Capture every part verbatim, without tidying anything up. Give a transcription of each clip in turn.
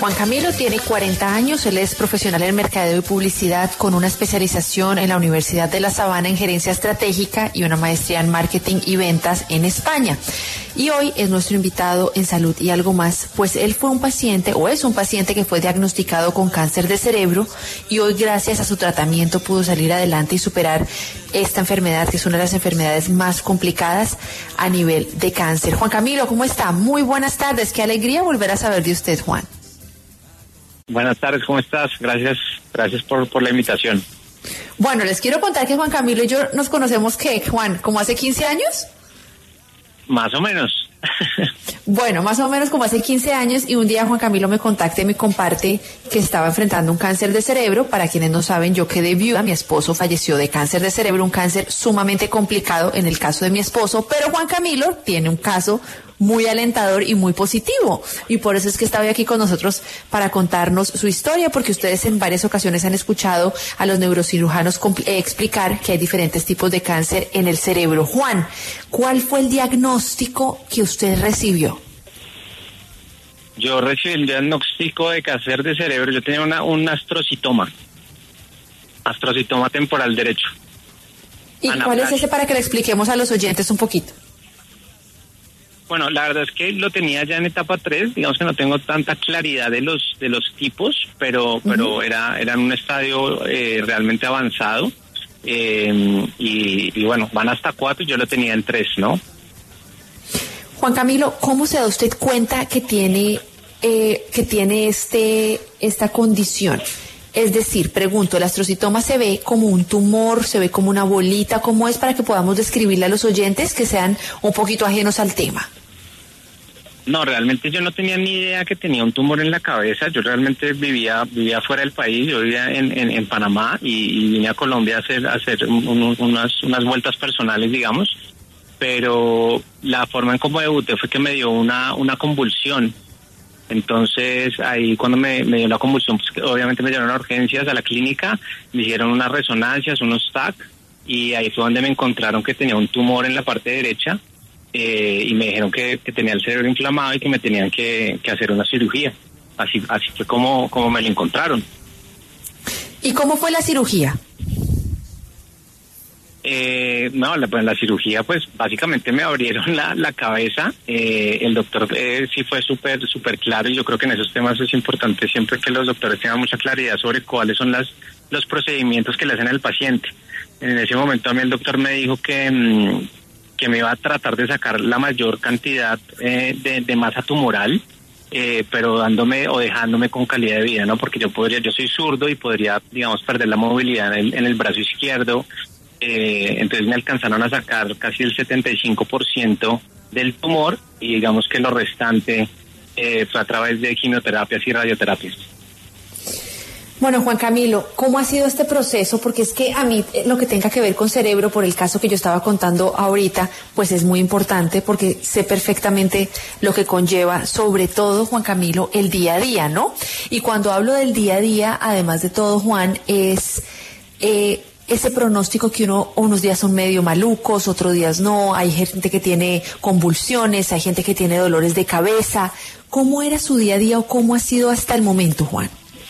Juan Camilo tiene cuarenta años, él es profesional en mercadeo y publicidad con una especialización en la Universidad de La Sabana en gerencia estratégica y una maestría en marketing y ventas en España. Y hoy es nuestro invitado en Salud y Algo Más, pues él fue un paciente o es un paciente que fue diagnosticado con cáncer de cerebro y hoy gracias a su tratamiento pudo salir adelante y superar esta enfermedad, que es una de las enfermedades más complicadas a nivel de cáncer. Juan Camilo, ¿cómo está? Muy buenas tardes, qué alegría volver a saber de usted, Juan. Buenas tardes, ¿cómo estás? Gracias, gracias por, por la invitación. Bueno, les quiero contar que Juan Camilo y yo nos conocemos, ¿qué, Juan? ¿Como hace quince años? Más o menos. Bueno, más o menos como hace quince años, y un día Juan Camilo me contacta y me comparte que estaba enfrentando un cáncer de cerebro. Para quienes no saben, yo quedé viuda, mi esposo falleció de cáncer de cerebro, un cáncer sumamente complicado en el caso de mi esposo, pero Juan Camilo tiene un caso muy alentador y muy positivo, y por eso es que está hoy aquí con nosotros para contarnos su historia, porque ustedes en varias ocasiones han escuchado a los neurocirujanos eh, explicar que hay diferentes tipos de cáncer en el cerebro. Juan, ¿cuál fue el diagnóstico que usted recibió? Yo recibí el diagnóstico de cáncer de cerebro. Yo tenía una, un astrocitoma, astrocitoma temporal derecho. ¿Y cuál es ese, para que le expliquemos a los oyentes un poquito? Bueno, la verdad es que lo tenía ya en etapa tres, digamos que no tengo tanta claridad de los de los tipos, pero uh-huh. pero era, era en un estadio eh, realmente avanzado, eh, y, y bueno, van hasta cuatro y yo lo tenía en tres, ¿no? Juan Camilo, ¿cómo se da usted cuenta que tiene eh, que tiene este esta condición? Es decir, pregunto, ¿el astrocitoma se ve como un tumor, se ve como una bolita? ¿Cómo es, para que podamos describirle a los oyentes que sean un poquito ajenos al tema? No, realmente yo no tenía ni idea que tenía un tumor en la cabeza. Yo realmente vivía vivía fuera del país, yo vivía en, en, en Panamá y, y vine a Colombia a hacer, a hacer un, unas, unas vueltas personales, digamos, pero la forma en cómo debuté fue que me dio una, una convulsión. Entonces ahí cuando me, me dio la convulsión, pues obviamente me llevaron a urgencias, a la clínica, me hicieron unas resonancias, unos T A C, y ahí fue donde me encontraron que tenía un tumor en la parte derecha. Eh, y me dijeron que, que tenía el cerebro inflamado y que me tenían que, que hacer una cirugía. Así así fue como, como me lo encontraron. ¿Y cómo fue la cirugía? Eh, no, la, pues, la cirugía, pues básicamente me abrieron la, la cabeza. Eh, el doctor eh, sí fue súper súper claro, y yo creo que en esos temas es importante siempre que los doctores tengan mucha claridad sobre cuáles son las los procedimientos que le hacen al paciente. En ese momento a mí el doctor me dijo que... Mmm, que me iba a tratar de sacar la mayor cantidad eh, de, de masa tumoral, eh, pero dándome o dejándome con calidad de vida, ¿no? Porque yo podría, yo soy zurdo y podría, digamos, perder la movilidad en el, en el brazo izquierdo. Eh, entonces me alcanzaron a sacar casi el setenta y cinco por ciento del tumor, y digamos que lo restante eh, fue a través de quimioterapias y radioterapias. Bueno, Juan Camilo, ¿cómo ha sido este proceso? Porque es que a mí lo que tenga que ver con cerebro, por el caso que yo estaba contando ahorita, pues es muy importante, porque sé perfectamente lo que conlleva, sobre todo, Juan Camilo, el día a día, ¿no? Y cuando hablo del día a día, además de todo, Juan, es eh, ese pronóstico que uno, unos días son medio malucos, otros días no, hay gente que tiene convulsiones, hay gente que tiene dolores de cabeza. ¿Cómo era su día a día o cómo ha sido hasta el momento, Juan?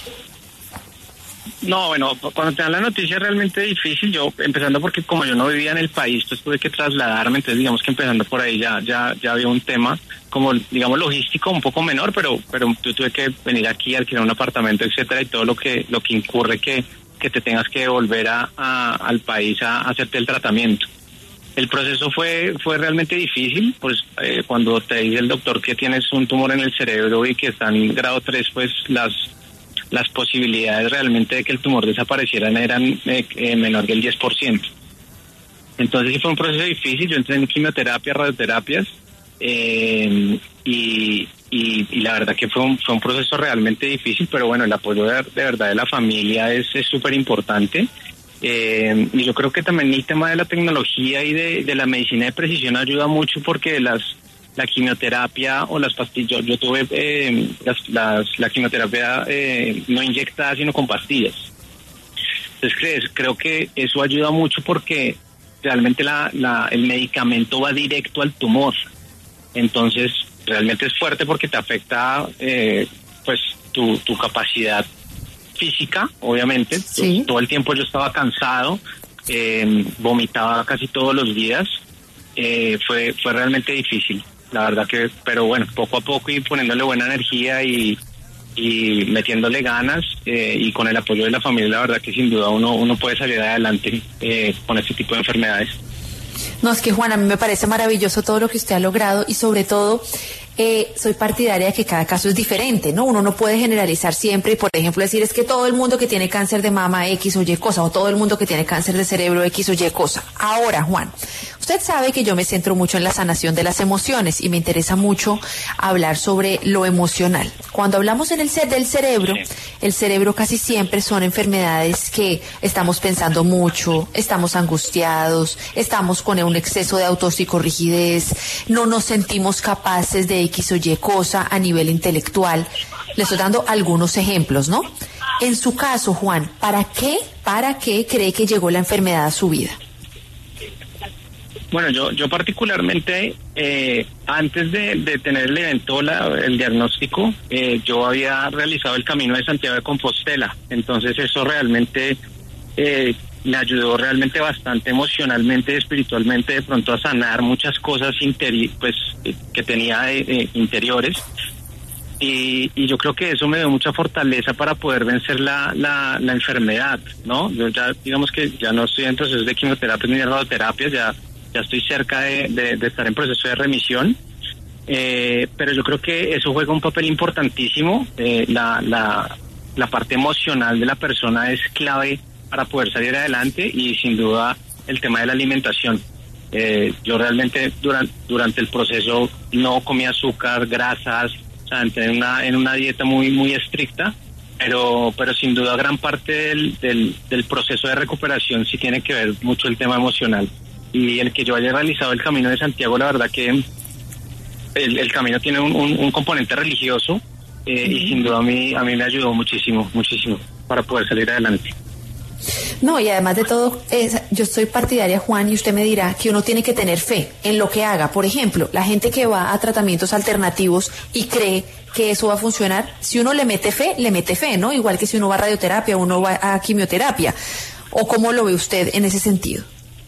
No, bueno, cuando te dan la noticia es realmente difícil. Yo, empezando porque como yo no vivía en el país, pues tuve que trasladarme, entonces digamos que empezando por ahí ya ya ya había un tema como, digamos, logístico un poco menor, pero pero yo tuve que venir aquí a alquilar un apartamento, etcétera, y todo lo que lo que incurre que que te tengas que volver a, a al país a, a hacerte el tratamiento. El proceso fue fue realmente difícil, pues eh, cuando te dice el doctor que tienes un tumor en el cerebro y que está en grado tres, pues las las posibilidades realmente de que el tumor desapareciera eran eh, eh, menor del diez por ciento. Entonces sí fue un proceso difícil. Yo entré en quimioterapia, radioterapias, eh, y, y, y la verdad que fue un, fue un proceso realmente difícil, pero bueno, el apoyo de, de verdad de la familia es súper importante. Eh, y yo creo que también el tema de la tecnología y de, de la medicina de precisión ayuda mucho, porque las la quimioterapia o las pastillas, yo, yo tuve eh, las, las, la quimioterapia eh, no inyectada sino con pastillas. Entonces crees, creo que eso ayuda mucho, porque realmente la, la, el medicamento va directo al tumor. Entonces realmente es fuerte porque te afecta eh, pues tu, tu capacidad física, obviamente. Sí. Todo el tiempo yo estaba cansado, eh, vomitaba casi todos los días, eh, fue, fue realmente difícil, la verdad que, pero bueno, poco a poco y poniéndole buena energía y, y metiéndole ganas, eh, y con el apoyo de la familia, la verdad que sin duda uno, uno puede salir adelante eh, con este tipo de enfermedades. No, es que Juan, a mí me parece maravilloso todo lo que usted ha logrado y sobre todo eh, soy partidaria de que cada caso es diferente, ¿no? Uno no puede generalizar siempre y, por ejemplo, decir es que todo el mundo que tiene cáncer de mama X o Y cosa o todo el mundo que tiene cáncer de cerebro X o Y cosa. Ahora, Juan, usted sabe que yo me centro mucho en la sanación de las emociones y me interesa mucho hablar sobre lo emocional. Cuando hablamos en el ser del cerebro, el cerebro casi siempre son enfermedades que estamos pensando mucho, estamos angustiados, estamos con un exceso de autopsicorrigidez, no nos sentimos capaces de X o Y cosa a nivel intelectual. Le estoy dando algunos ejemplos, ¿no? En su caso, Juan, ¿para qué, para qué cree que llegó la enfermedad a su vida? Bueno, yo yo particularmente, eh, antes de, de tener el evento, la, el diagnóstico, eh, yo había realizado el Camino de Santiago de Compostela. Entonces eso realmente eh, me ayudó realmente bastante emocionalmente, espiritualmente, de pronto a sanar muchas cosas interi pues eh, que tenía eh, eh, interiores. Y, y yo creo que eso me dio mucha fortaleza para poder vencer la, la, la enfermedad, ¿no? Yo ya, digamos que ya no estoy en procesos de quimioterapia ni de radioterapia, ya ya estoy cerca de, de, de estar en proceso de remisión, eh, pero yo creo que eso juega un papel importantísimo. Eh, la, la, la parte emocional de la persona es clave para poder salir adelante y sin duda el tema de la alimentación. Eh, yo realmente durante, durante el proceso no comía azúcar, grasas, o sea, entré en una, en una dieta muy, muy estricta, pero pero sin duda gran parte del, del, del proceso de recuperación sí tiene que ver mucho el tema emocional. Y el que yo haya realizado el Camino de Santiago, la verdad que el, el camino tiene un, un, un componente religioso, eh, y sin duda a mí, a mí me ayudó muchísimo, muchísimo para poder salir adelante. No, y además de todo, es, yo estoy partidaria, Juan, y usted me dirá que uno tiene que tener fe en lo que haga. Por ejemplo, la gente que va a tratamientos alternativos y cree que eso va a funcionar, si uno le mete fe, le mete fe, ¿no? Igual que si uno va a radioterapia, uno va a quimioterapia. ¿O cómo lo ve usted en ese sentido?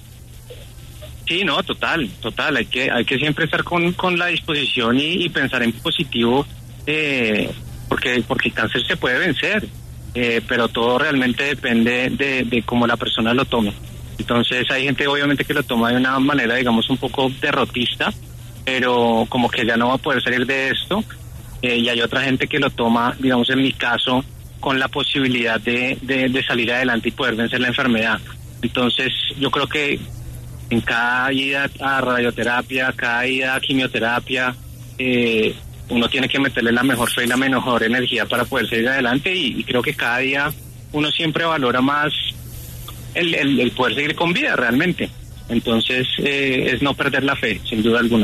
Sí, no, total, total. Hay que hay que siempre estar con, con la disposición y, y pensar en positivo, eh, porque porque el cáncer se puede vencer, eh, pero todo realmente depende de, de cómo la persona lo tome. Entonces hay gente obviamente que lo toma de una manera, digamos, un poco derrotista, pero como que ya no va a poder salir de esto, eh, y hay otra gente que lo toma, digamos, en mi caso, con la posibilidad de, de, de salir adelante y poder vencer la enfermedad. Entonces yo creo que en cada ida a radioterapia, cada ida a quimioterapia, eh, uno tiene que meterle la mejor fe y la mejor energía para poder seguir adelante, y, y creo que cada día uno siempre valora más el, el, el poder seguir con vida realmente. Entonces eh, es no perder la fe, sin duda alguna.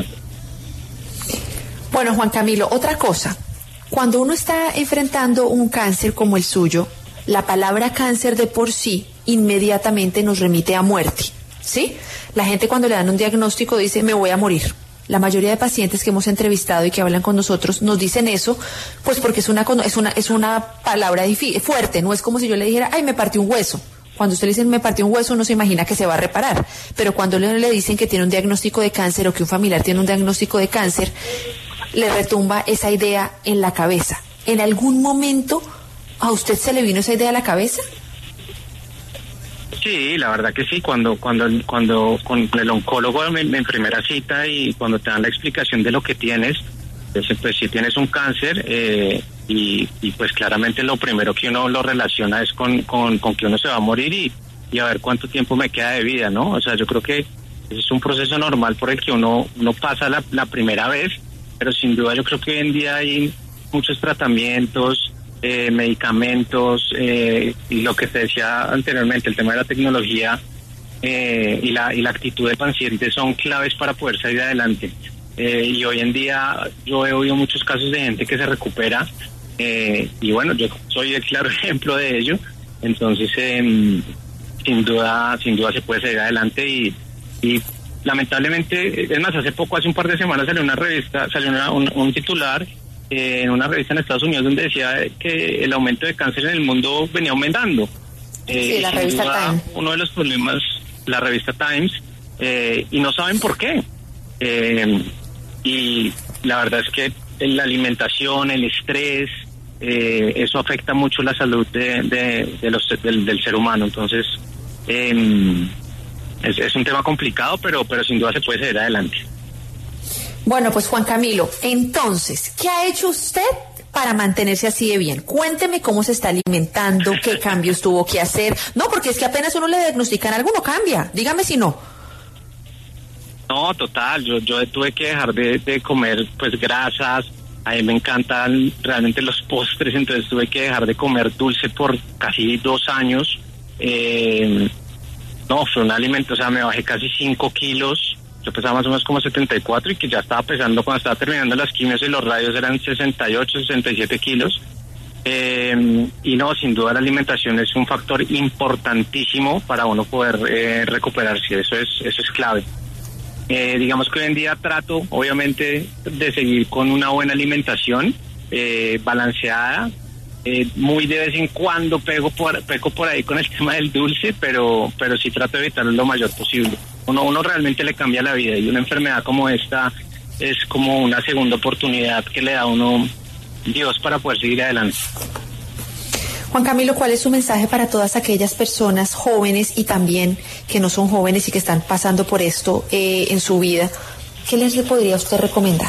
Bueno, Juan Camilo, otra cosa. Cuando uno está enfrentando un cáncer como el suyo, la palabra cáncer de por sí inmediatamente nos remite a muerte, ¿sí? La gente cuando le dan un diagnóstico dice, me voy a morir. La mayoría de pacientes que hemos entrevistado y que hablan con nosotros nos dicen eso, pues porque es una es una es una palabra difícil, fuerte. No es como si yo le dijera, ay, me partí un hueso. Cuando usted le dice me partió un hueso, uno se imagina que se va a reparar. Pero cuando le, le dicen que tiene un diagnóstico de cáncer o que un familiar tiene un diagnóstico de cáncer, le retumba esa idea en la cabeza. ¿En algún momento a usted se le vino esa idea a la cabeza? Sí, la verdad que sí, cuando cuando cuando con el oncólogo en, en primera cita y cuando te dan la explicación de lo que tienes, pues, pues si tienes un cáncer, eh, y, y pues claramente lo primero que uno lo relaciona es con, con, con que uno se va a morir y, y a ver cuánto tiempo me queda de vida, ¿no? O sea, yo creo que es un proceso normal por el que uno, uno pasa la, la primera vez, pero sin duda yo creo que hoy en día hay muchos tratamientos, Eh, medicamentos, eh, y lo que te decía anteriormente, el tema de la tecnología, eh, y la y la actitud del paciente son claves para poder salir adelante. Eh, y hoy en día yo he oído muchos casos de gente que se recupera, eh, y bueno, yo soy el claro ejemplo de ello. Entonces, eh, sin duda, sin duda se puede salir adelante y, y lamentablemente, es más, hace poco, hace un par de semanas salió una revista, salió una, un, un titular eh, en una revista en Estados Unidos donde decía que el aumento de cáncer en el mundo venía aumentando. Eh, sí, la revista Time. Uno de los problemas, la revista Times, eh, y no saben por qué. Eh, y la verdad es que la alimentación, el estrés, eh, eso afecta mucho la salud de, de, de los, del, del ser humano. Entonces, eh, es, es un tema complicado, pero, pero sin duda se puede seguir adelante. Bueno, pues Juan Camilo, entonces, ¿qué ha hecho usted para mantenerse así de bien? Cuénteme cómo se está alimentando, qué cambios tuvo que hacer. No, porque es que apenas uno le diagnostican algo, no cambia. Dígame si no. No, total, yo yo tuve que dejar de, de comer pues grasas. A mí me encantan realmente los postres, entonces tuve que dejar de comer dulce por casi dos años. Eh, no, fue un alimento, o sea, me bajé casi cinco kilos. Yo pesaba más o menos como setenta y cuatro y que ya estaba pesando cuando estaba terminando las quimios y los radios eran sesenta y ocho, sesenta y siete kilos. Eh, y no, sin duda la alimentación es un factor importantísimo para uno poder eh, recuperarse, eso es, eso es clave. Eh, digamos que hoy en día trato, obviamente, de seguir con una buena alimentación eh, balanceada. Eh, muy de vez en cuando pego por, pego por ahí con el tema del dulce, pero pero sí trato de evitarlo lo mayor posible. Uno, uno realmente le cambia la vida y una enfermedad como esta es como una segunda oportunidad que le da a uno Dios para poder seguir adelante. Juan Camilo, ¿cuál es su mensaje para todas aquellas personas jóvenes y también que no son jóvenes y que están pasando por esto eh, en su vida? ¿Qué les podría usted recomendar?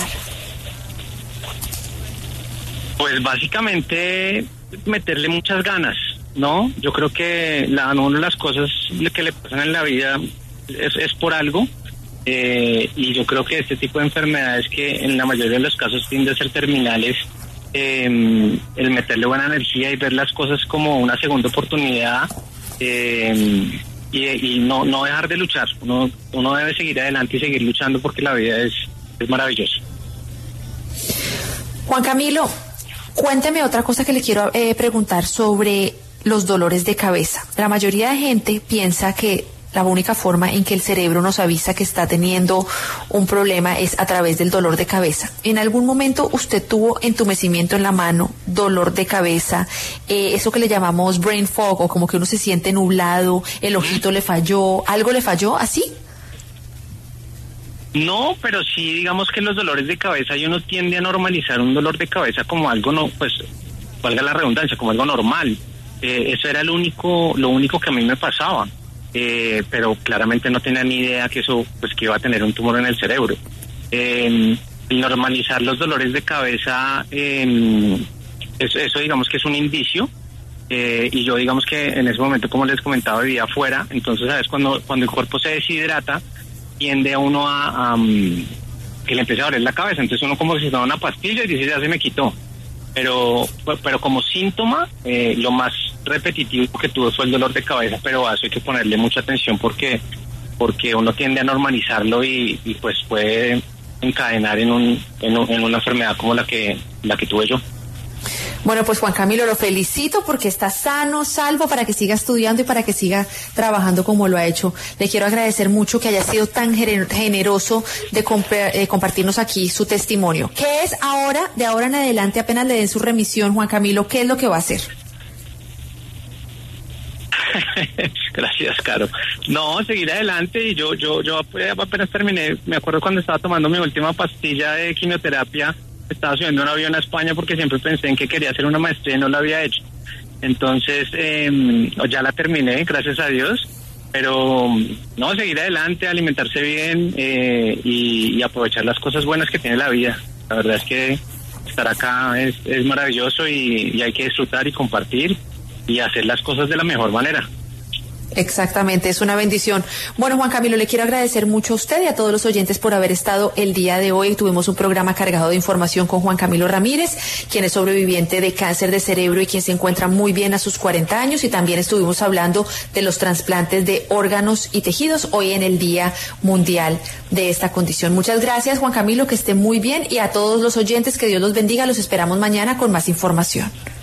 Pues básicamente meterle muchas ganas, ¿no? Yo creo que la, una de las cosas que le pasan en la vida es, es por algo, eh, y yo creo que este tipo de enfermedades que en la mayoría de los casos tienden a ser terminales, Eh, el meterle buena energía y ver las cosas como una segunda oportunidad, eh, y, y no, no dejar de luchar. Uno, uno debe seguir adelante y seguir luchando porque la vida es, es maravillosa. Juan Camilo, cuénteme otra cosa que le quiero eh, preguntar sobre los dolores de cabeza. La mayoría de gente piensa que la única forma en que el cerebro nos avisa que está teniendo un problema es a través del dolor de cabeza. ¿En algún momento usted tuvo entumecimiento en la mano, dolor de cabeza, eh, eso que le llamamos brain fog, o como que uno se siente nublado, el ojito le falló, algo le falló, así? No, pero sí, digamos que los dolores de cabeza, y uno tiende a normalizar un dolor de cabeza como algo, no, pues, valga la redundancia, como algo normal. Eh, eso era lo único, lo único que a mí me pasaba. Eh, pero claramente no tenía ni idea que eso, pues, que iba a tener un tumor en el cerebro. Eh, normalizar los dolores de cabeza, eh, eso, eso digamos que es un indicio, eh, y yo digamos que en ese momento, como les comentaba, vivía afuera, entonces, ¿sabes? Cuando, cuando el cuerpo se deshidrata, tiende a uno a, a que le empiece a doler la cabeza, entonces uno como si se toma una pastilla y dice, ya se me quitó. Pero, pero como síntoma, eh, lo más repetitivo que tuve fue el dolor de cabeza, pero a eso hay que ponerle mucha atención porque porque uno tiende a normalizarlo y, y pues puede encadenar en un, en un en una enfermedad como la que la que tuve yo. Bueno, pues Juan Camilo, lo felicito porque está sano, salvo, para que siga estudiando y para que siga trabajando como lo ha hecho. Le quiero agradecer mucho que haya sido tan generoso de comp- eh, compartirnos aquí su testimonio. ¿Qué es ahora, de ahora en adelante, apenas le den su remisión, Juan Camilo, qué es lo que va a hacer? Gracias, Caro. No, seguir adelante, y yo yo yo apenas terminé, me acuerdo cuando estaba tomando mi última pastilla de quimioterapia, estaba subiendo un avión a España porque siempre pensé en que quería hacer una maestría y no la había hecho. Entonces, eh, ya la terminé, gracias a Dios, pero no, seguir adelante, alimentarse bien, eh, y, y aprovechar las cosas buenas que tiene la vida. La verdad es que estar acá es, es maravilloso y, y hay que disfrutar y compartir y hacer las cosas de la mejor manera. Exactamente, es una bendición. Bueno, Juan Camilo, le quiero agradecer mucho a usted y a todos los oyentes por haber estado el día de hoy. Tuvimos un programa cargado de información con Juan Camilo Ramírez, quien es sobreviviente de cáncer de cerebro y quien se encuentra muy bien a sus cuarenta años, y también estuvimos hablando de los trasplantes de órganos y tejidos hoy en el Día Mundial de esta condición. Muchas gracias, Juan Camilo, que esté muy bien, y a todos los oyentes, que Dios los bendiga. Los esperamos mañana con más información.